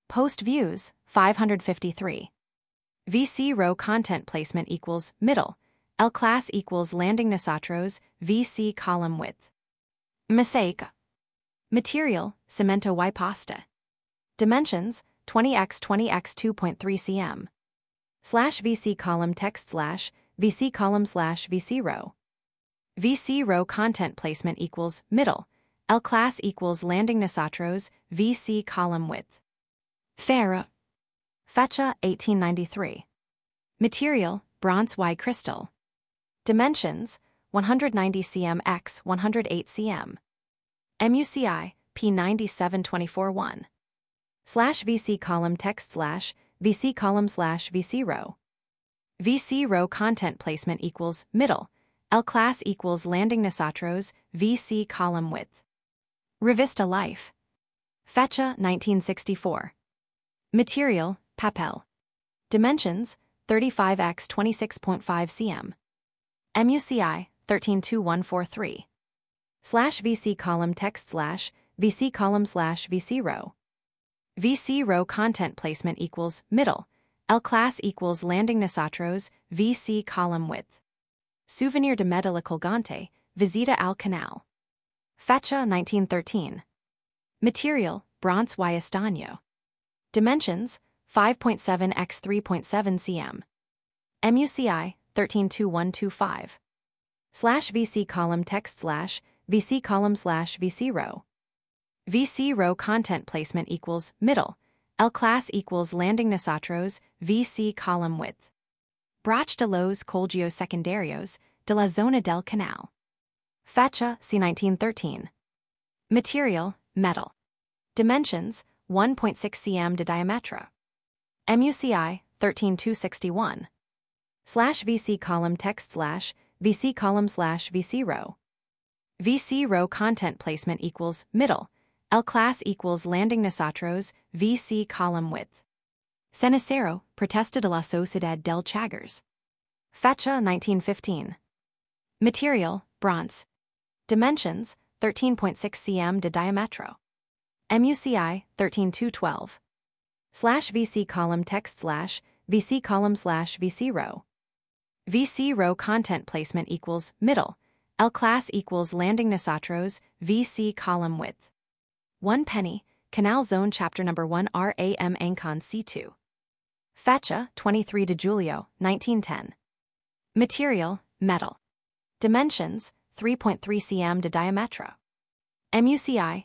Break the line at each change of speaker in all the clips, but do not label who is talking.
Post views, 553. VC row content placement equals middle. L class equals landing nosotros, VC column width. Mosaic. Material, cemento y pasta. Dimensions, 20x 2.3 cm. /VC column text /VC column /VC row. VC row content placement equals middle. L class equals landing nosotros, VC column width. Fecha, 1893. Material, bronze Y crystal. Dimensions, 190 cm x 108 cm. MUCI, P97241. /VC column text /VC column /VC row. VC row content placement equals middle. L class equals landing nosotros, VC column width. Revista Life. Fecha, 1964. Material, papel. Dimensions, 35x 26.5 cm. MUCI, 132143. /VC column text /VC column /VC row. VC row content placement equals middle. L class equals landing nosotros, VC column width. Souvenir de Medellín Colgante, Visita al Canal. Fecha, 1913. Material, bronze y estaño. Dimensions, 5.7 x 3.7 cm. MUCI, 132125. /VC column text /VC column /VC row. VC row content placement equals middle. L class equals landing nosotros, VC column width. Brach de los Colegios Secundarios de la Zona del Canal. Fecha, c. 1913. Material, metal. Dimensions, 1.6 cm de diametro. MUCI, 13261. /VC column text /VC column /VC row. VC row content placement equals middle. L class equals landing nosotros, VC column width. Cenicero, Protesta de la Sociedad del Chagres. Fecha, 1915. Material, bronze. Dimensions, 13.6 cm de diametro. MUCI, 13212. /VC column text /VC column /VC row. VC row content placement equals middle. L class equals landing nosotros, VC column width. 1 penny, Canal Zone Chapter No. 1 RAM Ancon C2. Fecha, 23 de Julio, 1910. Material, metal. Dimensions, 3.3 cm de diametro. MUCI,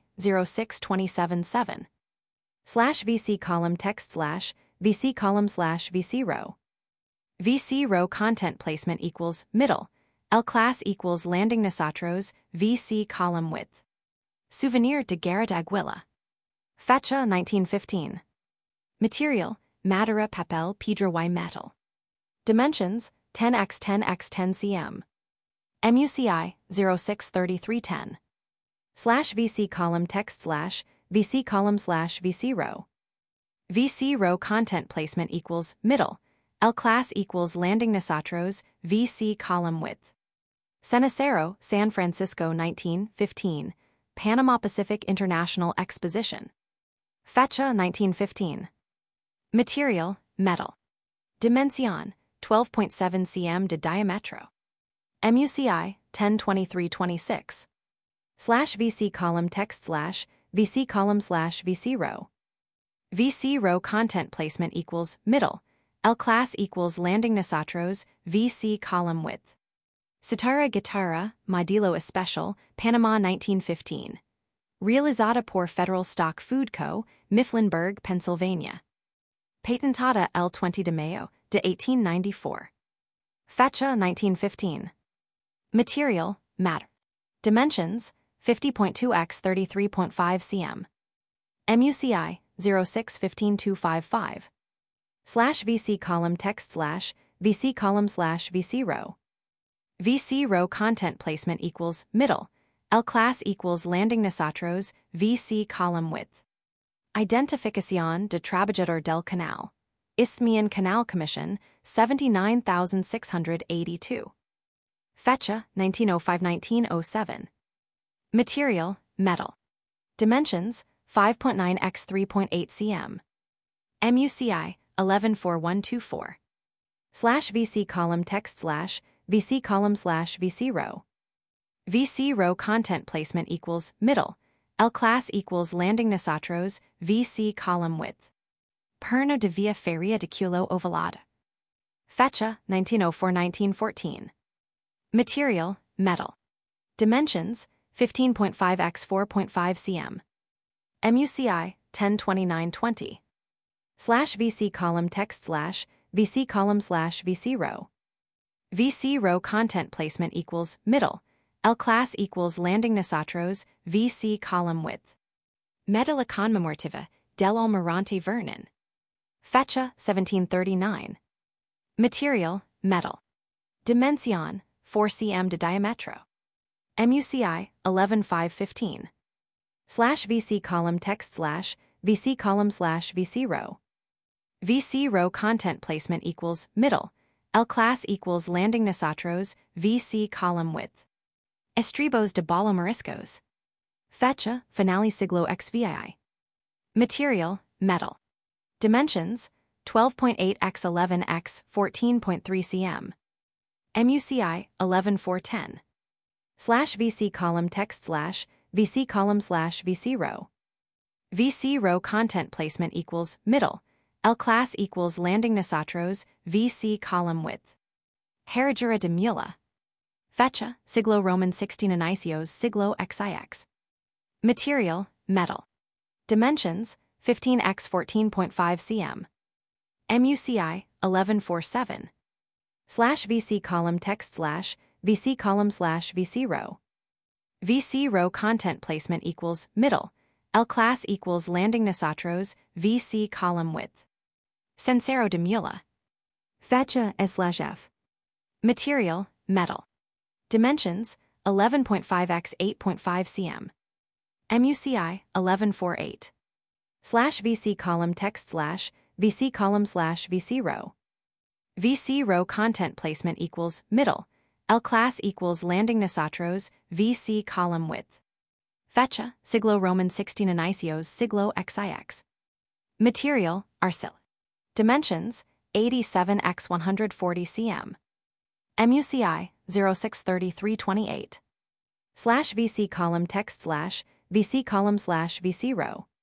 06277. /VC column text /VC column /VC row. VC row content placement equals middle. L class equals landing nosotros, VC column width. Souvenir de Guerra de Aguila. Fecha, 1915. Material, madera papel piedra y metal. Dimensions, 10x 10x 10 cm. MUCI, 063310. /VC column text /VC column /VC row. VC row content placement equals middle. L class equals landing nosotros, VC column width. Cenicero, San Francisco 1915. Panama Pacific International Exposition. Fecha, 1915. Material, metal. Dimension, 12.7 cm de diametro. MUCI, 102326. /VC column text /VC column /VC row. VC row content placement equals middle. L class equals landing nosotros, VC column width. Citara Guitarra, Modelo Especial, Panama 1915. Realizada por Federal Stock Food Co., Mifflinburg, Pennsylvania. Patentada el 20 de Mayo, de 1894. Fecha, 1915. Material, matter. Dimensions, 50.2 x 33.5 cm. MUCI, 0615255. /VC column text /VC column /VC row. VC row content placement equals middle. L class equals landing nosotros, VC column width. Identificación de Trabajador del Canal. Isthmian Canal Commission, 79,682. Fecha, 1905-1907. Material, metal. Dimensions, 5.9 x 3.8 cm. MUCI 114124 slash VC column text slash VC column slash VC row. VC row content placement equals middle, L class equals landing nosotros, VC column width. Perno de via feria de culo ovalada. Fecha 1904-1914. Material, metal. Dimensions, 15.5 x 4.5 cm. MUCI 102920 slash VC column text slash VC column slash VC row. VC row content placement equals middle, L class equals landing nosotros, VC column width. Meta la conmemorativa del Almirante Vernon. Fecha 1739. Material, metal. Dimension, 4 cm de diametro. MUCI 11515 slash VC column text slash VC column slash VC row. VC row content placement equals middle, L class equals landing nosotros, VC column width. Estribos de Balo Moriscos. Fecha, finale siglo XVII. Material, metal. Dimensions, 12.8 x 11 x 14.3 cm. MUCI 11410 slash VC column text slash VC column slash VC row. VC row content placement equals middle, L class equals landing nosotros, VC column width. Herradura de Mula. Fecha, siglo Roman 16 inicios siglo XIX. Material, metal. Dimensions, 15 x 14.5 cm. MUCI 1147 slash VC column text slash VC column slash VC row. VC row content placement equals middle, L class equals landing nosotros, VC column width. Sincero de Mula. Fecha S/F. Material, metal. Dimensions, 11.5 x 8.5 cm. MUCI 1148 slash VC column text slash VC column slash VC row. VC row content placement equals middle, L class equals landing nosotros, VC column width. Fecha, siglo Roman 16 inicios siglo XIX. Material, arcil. Dimensions, 87 x 140 cm. MUCI 063328 slash VC column text slash VC column slash VC row.